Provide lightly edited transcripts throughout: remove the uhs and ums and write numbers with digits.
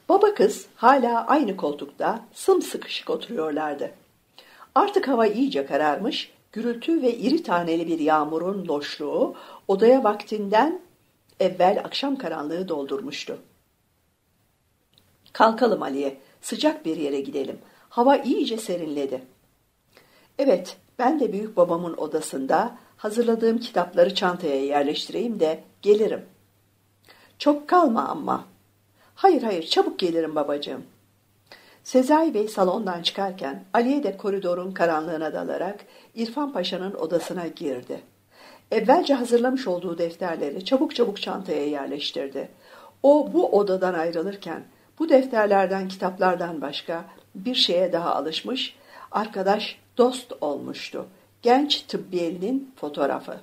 Baba kız hala aynı koltukta sımsıkışık oturuyorlardı. Artık hava iyice kararmış, gürültü ve iri taneli bir yağmurun loşluğu odaya vaktinden evvel akşam karanlığı doldurmuştu. "Kalkalım Aliye, sıcak bir yere gidelim. Hava iyice serinledi." "Evet, ben de büyük babamın odasında hazırladığım kitapları çantaya yerleştireyim de gelirim." "Çok kalma ama." Hayır hayır, çabuk gelirim babacığım." Sezai Bey salondan çıkarken Aliye de koridorun karanlığına dalarak İrfan Paşa'nın odasına girdi. Evvelce hazırlamış olduğu defterleri çabuk çabuk çantaya yerleştirdi. O bu odadan ayrılırken bu defterlerden, kitaplardan başka bir şeye daha alışmış, arkadaş, dost olmuştu. Genç tıbbiyelinin fotoğrafı.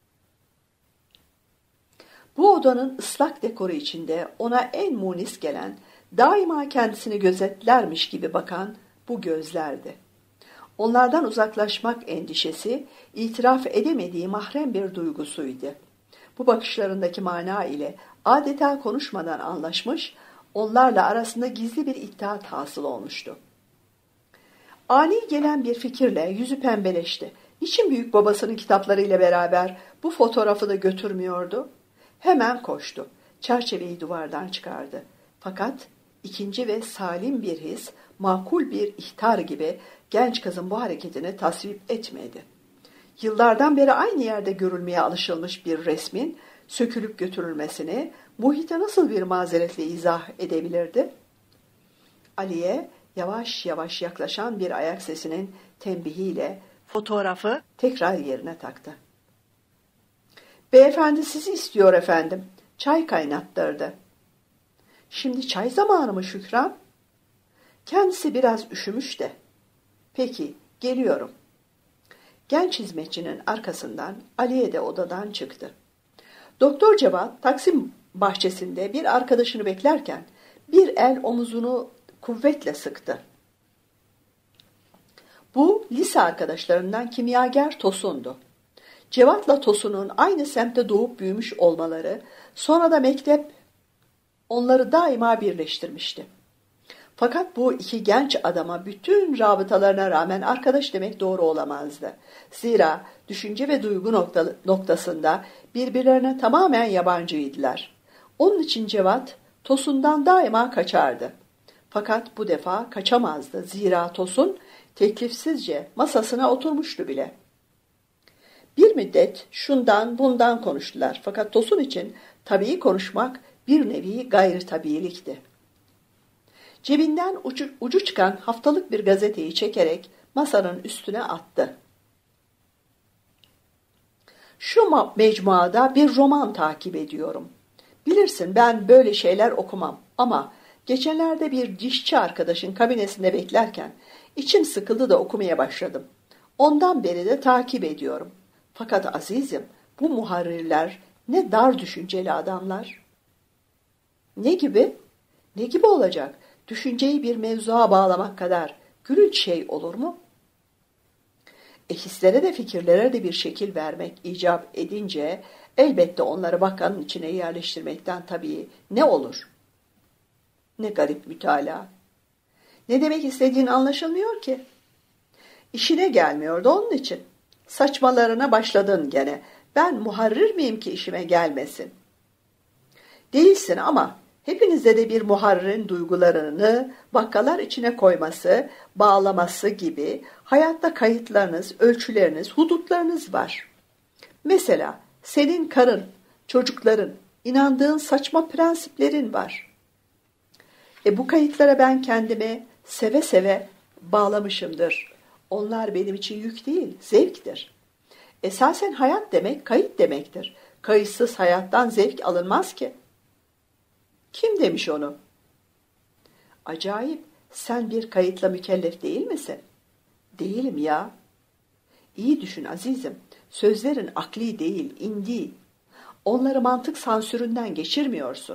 Bu odanın ıslak dekoru içinde ona en munis gelen, daima kendisini gözetlermiş gibi bakan bu gözlerdi. Onlardan uzaklaşmak endişesi, itiraf edemediği mahrem bir duygusuydu. Bu bakışlarındaki mana ile adeta konuşmadan anlaşmış, onlarla arasında gizli bir ittihat hasıl olmuştu. Ani gelen bir fikirle yüzü pembeleşti. Niçin büyük babasının kitaplarıyla beraber bu fotoğrafı da götürmüyordu? Hemen koştu. Çerçeveyi duvardan çıkardı. Fakat ikinci ve salim bir his, makul bir ihtar gibi genç kızın bu hareketini tasvip etmedi. Yıllardan beri aynı yerde görülmeye alışılmış bir resmin sökülüp götürülmesini muhite nasıl bir mazeretle izah edebilirdi? Aliye yavaş yavaş yaklaşan bir ayak sesinin tembihiyle fotoğrafı tekrar yerine taktı. "Beyefendi sizi istiyor efendim." Çay kaynattırdı. "Şimdi çay zamanı mı Şükran?" Kendisi biraz üşümüş de. "Peki, geliyorum." Genç hizmetçinin arkasından Aliye de odadan çıktı. Doktor Cevat Taksim bahçesinde bir arkadaşını beklerken bir el omuzunu kuvvetle sıktı. Bu lise arkadaşlarından kimyager Tosun'du. Cevat'la Tosun'un aynı semtte doğup büyümüş olmaları, sonra da mektep onları daima birleştirmişti. Fakat bu iki genç adama bütün rabıtalarına rağmen arkadaş demek doğru olamazdı. Zira düşünce ve duygu noktasında birbirlerine tamamen yabancıydılar. Onun için Cevat, Tosun'dan daima kaçardı. Fakat bu defa kaçamazdı. Zira Tosun teklifsizce masasına oturmuştu bile. Bir müddet şundan bundan konuştular. Fakat Tosun için tabii konuşmak bir nevi gayri tabiilikti. Cebinden ucu çıkan haftalık bir gazeteyi çekerek masanın üstüne attı. "Şu mecmuada bir roman takip ediyorum. Bilirsin ben böyle şeyler okumam ama geçenlerde bir dişçi arkadaşın kabinesinde beklerken içim sıkıldı da okumaya başladım. Ondan beri de takip ediyorum. Fakat azizim, bu muharrirler ne dar düşünceli adamlar." "Ne gibi?" "Ne gibi olacak? Düşünceyi bir mevzuğa bağlamak kadar gülünç şey olur mu?" Hislere de fikirlere de bir şekil vermek icap edince elbette onları bakanın içine yerleştirmekten tabii ne olur? Ne garip mütalaa. Ne demek istediğin anlaşılmıyor ki. İşine gelmiyordu onun için. Saçmalarına başladın gene. Ben muharrir miyim ki işime gelmesin? Değilsin ama hepinizde de bir muharririn duygularını vakkalar içine koyması, bağlaması gibi hayatta kayıtlarınız, ölçüleriniz, hudutlarınız var. Mesela senin karın, çocukların, inandığın saçma prensiplerin var. Bu kayıtlara ben kendimi seve seve bağlamışımdır. Onlar benim için yük değil, zevktir. Esasen hayat demek kayıt demektir. Kayıtsız hayattan zevk alınmaz ki. Kim demiş onu? Acayip, sen bir kayıtla mükellef değil misin? Değilim ya. İyi düşün azizim, sözlerin akli değil, indi. Onları mantık sansüründen geçirmiyorsun.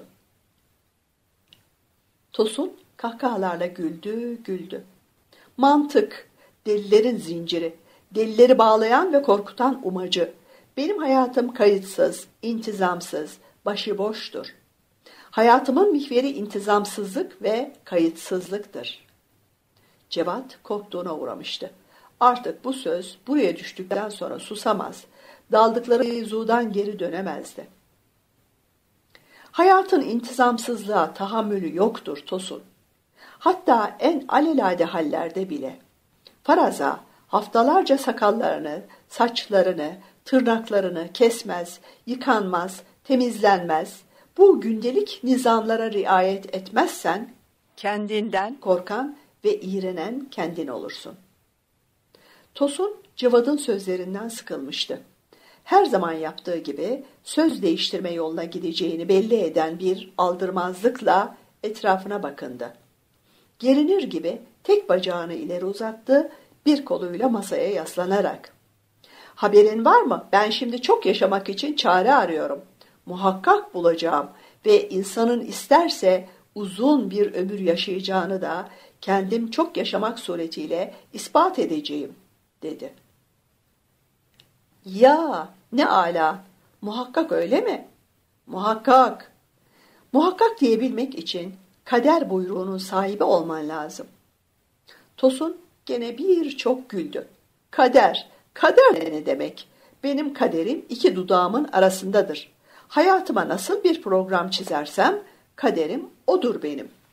Tosun kahkahalarla güldü. Mantık, delilerin zinciri, delileri bağlayan ve korkutan umacı. Benim hayatım kayıtsız, intizamsız, başıboştur. Hayatımın mihveri intizamsızlık ve kayıtsızlıktır. Cevat korktuğuna uğramıştı. Artık bu söz buraya düştükten sonra susamaz, daldıkları mevzudan geri dönemezdi. Hayatın intizamsızlığa tahammülü yoktur Tosun. Hatta en alelade hallerde bile. Faraza haftalarca sakallarını, saçlarını, tırnaklarını kesmez, yıkanmaz, temizlenmez. Bu gündelik nizamlara riayet etmezsen kendinden korkan ve iğrenen kendin olursun. Tosun Cevat'ın sözlerinden sıkılmıştı. Her zaman yaptığı gibi söz değiştirme yoluna gideceğini belli eden bir aldırmazlıkla etrafına bakındı. Gerinir gibi tek bacağını ileri uzattı, bir koluyla masaya yaslanarak. "Haberin var mı? Ben şimdi çok yaşamak için çare arıyorum. Muhakkak bulacağım ve insanın isterse uzun bir ömür yaşayacağını da kendim çok yaşamak suretiyle ispat edeceğim," dedi. "Ya ne âlâ, muhakkak öyle mi?" "Muhakkak. Muhakkak diyebilmek için kader buyruğunun sahibi olman lazım." Tosun gene birçok güldü. "Kader, kader ne demek? Benim kaderim iki dudağımın arasındadır. Hayatıma nasıl bir program çizersem kaderim odur benim."